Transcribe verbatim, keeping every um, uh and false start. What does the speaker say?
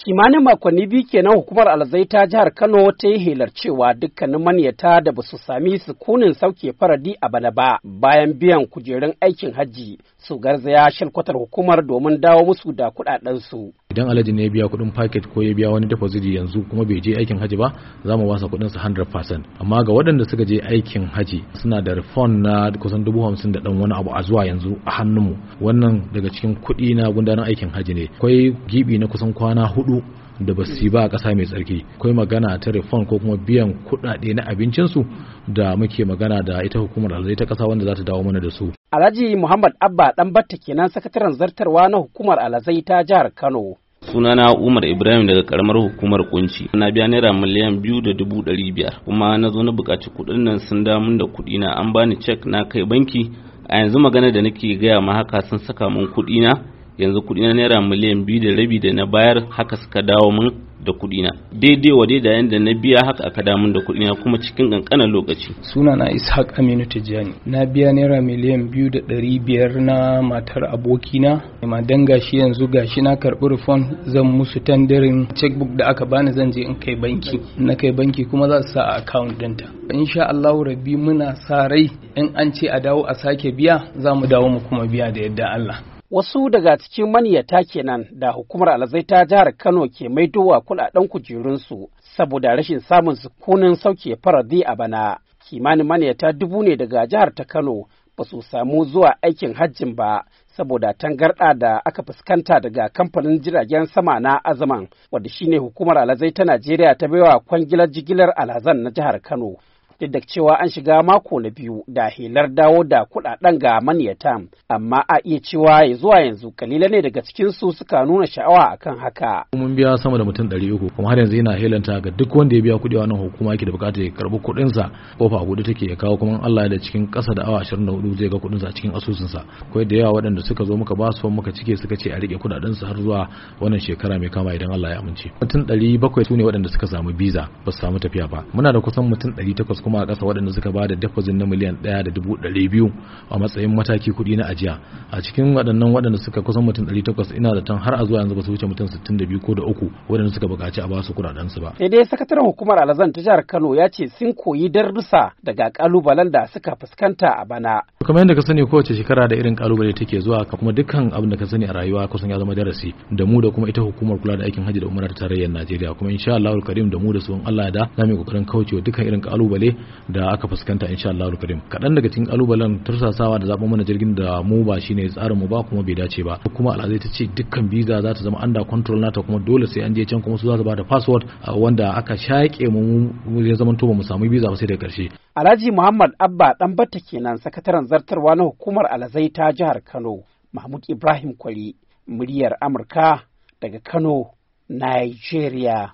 Kimanin makonni biyu kenan hukumar alhazai ta jihar Kano ta yi helar cewa dukkanin maniyata da ba su sami sukunin sauke faradi a bana ba bayan biyan kujerun aikin hajji su garzaya shalkwatar hukumar domin dawo musu da kuɗaɗensu. Idan alhaji ne ya biya kuɗin paket ko ya biya wani deposit yanzu kuma bai je aikin hajji ba za mu wasa kuɗinsa one hundred percent. Amma ga waɗanda suka je aikin hajji suna da refund na kusan dubu hamsin da ɗan wani abu a zuwa yanzu a hannunmu. Wannan daga cikin kuɗi na gundarin aikin hajji ne. Akwai gibi na kusan kwana hudu da ba su ba a ƙasa mai tsarki. Akwai magana ta refund ko kuma biyan kuɗaɗe na abincinsu da muke magana da ita hukumar alhazai ta ƙasa wanda za ta dawo mana da su. Alhaji Muhammad Abba Ɗanbatta kenan sakataren zartarwa na hukumar alhazai ta jihar Kano. Sunana Umar Ibrahim daga karamar hukumar Kunci. Na biya naira miliyan biyu da dubu ɗari biyar kuma na zo na buƙaci kuɗin nan sun damun da kuɗi na an bani cek na kai banki. A yanzu magana da nake gaya ma haka sun saka mun kuɗi na yanzu kuɗi na naira miliyan biyu da rabi da na bayar haka suka dawo min da kuɗi na daidai wa daidai yanda na biya haka aka dawo min da kuɗi na kuma cikin kankanin lokaci. Suna na Ishaq Aminu Tijjani. Na biya naira miliyan biyu da ɗari biyar na matar abokina. Ma dan gashi yanzu gashi na karɓi refund zan musu tandarin checkbook da aka bani zan je in kai banki. Na kai banki kuma za su sa a account ɗinta. Insha Allah rabbi muna sa rai in an ce a dawo a sake biya za mu dawo mu kuma biya da yadda Allah. Wasu daga cikin maniyata kenan da hukumar alhazai ta jihar Kano ke maidowa kuɗaɗen kujerunsu saboda rashin samun sukunin sauke faradi a bana. Kimanin maniyata dubu ne daga jihar ta Kano ba su samu zuwa aikin hajjin ba saboda tangarɗa da aka fuskanta daga kamfanin jiragen sama na Azaman wadda shine hukumar alhazai ta Najeriya ta baiwa kwangilar jigilar alhazan na jihar Kano. Duk da cewa an shiga mako na biyu da helar dawo da kuɗaɗen ga maniyata, amma a iya cewa ya zuwa yanzu kalila ne daga cikin su suka nuna sha'awa akan haka. Mun biya sama da mutum ɗari uku kuma har yanzu yana helanta ga duk wanda ya biya kuɗi a wannan hukuma yake da bukatar ya karɓi kuɗinsa kofa a buɗe take ya kawo kuma Allah da cikin ƙasa da awa ashirin da hudu zai ga kuɗinsa a cikin asusunsa. Akwai da yawa waɗanda suka zo muka ba su muka cike suka ce a riƙe kuɗaɗensu har zuwa wannan shekara mai kama idan Allah ya amince. Mutum ɗari bakwai su ne waɗanda suka samu biza ba su samu tafiya ba. Muna da kusan mutum ɗari takwas kuma a ƙasa waɗanda suka ba da deposit na miliyan ɗaya da dubu ɗari biyu a matsayin mataki kuɗi na ajiya. A cikin waɗannan waɗanda suka kusan mutum ɗari takwas ina da tan har a zuwa yanzu ba su wuce mutum sittin da biyu ko da uku waɗanda suka buƙaci a ba su kuɗaɗensu ba. Sai dai sakataren hukumar alhazan ta jihar Kano ya ce sun koyi darussa daga ƙalubalen da suka fuskanta a bana. Kamar yadda ka sani kowace shekara da irin ƙalubale take zuwa kuma dukkan abin da ka sani a rayuwa kusan ya zama darasi da mu da kuma ita hukumar kula da aikin hajji da umara ta tarayyar Najeriya kuma insha Allahul Karim da mu da su in Allah ya da za mu yi kokarin kaucewa dukkan irin ƙalubale da aka fuskanta insha Allahul Karim. Kaɗan daga cikin ƙalubalen tursasawa da zaɓen mana jirgin da mu ba shine tsarin mu ba kuma bai dace ba. Kuma alhazai ta ce dukkan visa za ta zama under control nata kuma dole sai an je can kuma su za su ba da password wanda aka shaƙe mu ya zama to ba mu samu visa ba sai da ƙarshe. Alhaji Muhammad Abba Ɗanbatta kenan sakataren zartarwa na hukumar alhazai ta jihar Kano. Mahmud Ibrahim Kwari, muryar Amurka daga Kano, Nigeria.